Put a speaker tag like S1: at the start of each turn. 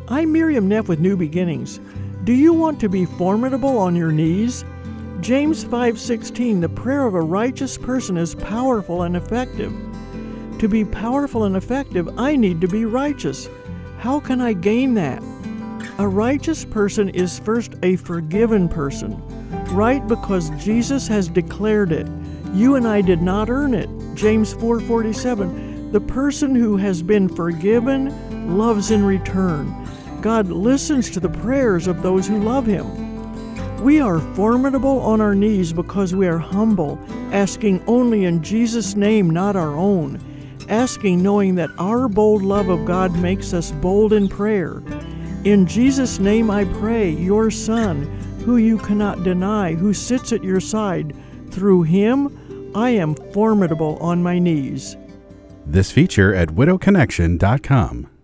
S1: I'm Miriam Neff with New Beginnings. Do you want to be formidable on your knees? James 5:16, the prayer of a righteous person is powerful and effective. To be powerful and effective, I need to be righteous. How can I gain that? A righteous person is first a forgiven person. Right because Jesus has declared it. You and I did not earn it. James 4:47, the person who has been forgiven loves in return. God listens to the prayers of those who love Him. We are formidable on our knees because we are humble, asking only in Jesus' name, not our own. Asking knowing that our bold love of God makes us bold in prayer. In Jesus' name I pray, your Son, who you cannot deny, who sits at your side. Through Him, I am formidable on my knees.
S2: This feature at widowconnection.com.